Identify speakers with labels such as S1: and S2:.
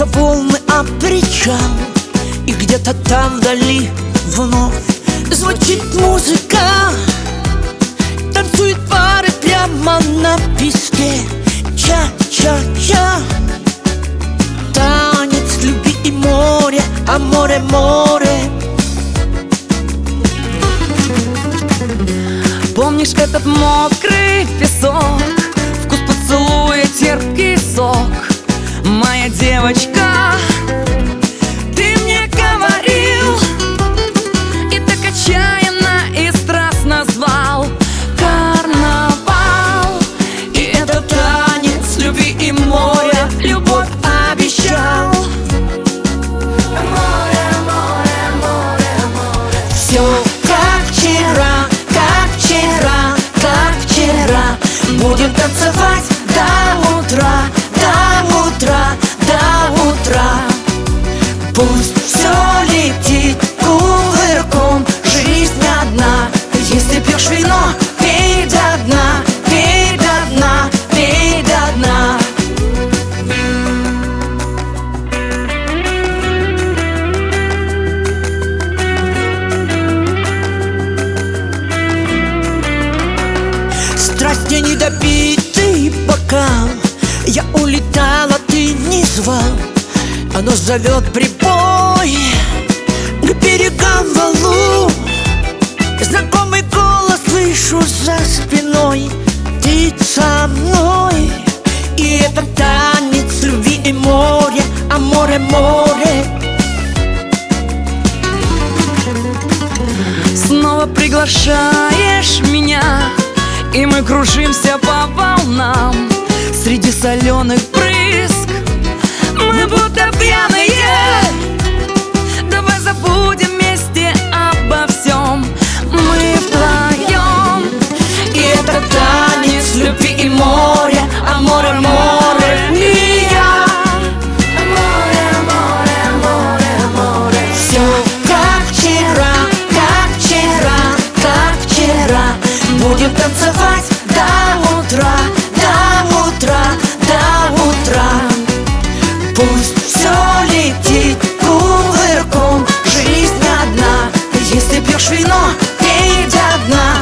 S1: Бьются волны о причал, и где-то там вдали вновь звучит музыка. Танцуют пары прямо на песке. Ча-ча-ча. Танец любви и моря, а море, море.
S2: Помнишь этот мокрый песок, вкус поцелуя, терпкий сок? Моя девочка, ты мне говорил, и так отчаянно и страстно звал. Карнавал, и этот танец любви и моря любовь обещал. Море, море, море, море.
S1: Все как вчера, как вчера, как вчера. Будем танцевать до утра, до утра, до утра. Пусть все летит кувырком, жизнь одна. Если пьешь вино, пей до дна, пей до дна, пей до дна. Страсть не недопитый бокал. Я улетала, ты не звал. Оно зовет прибой к берегам валу. Знакомый голос слышу за спиной. Ты со мной. И это танец любви и моря, а море, море.
S2: Снова приглашаешь меня, и мы кружимся по волнам среди соленых брызг. Мы будто пьяные. Давай забудем вместе обо всем. Мы вдвоем.
S1: И это танец любви и моря, а море, море. И я.
S2: Море, море, море, море.
S1: Все как вчера, как вчера, как вчера. Будем танцевать до утра, до утра, до утра. Пусть все летит кувырком, жизнь одна. Если пьешь вино, пей до дна.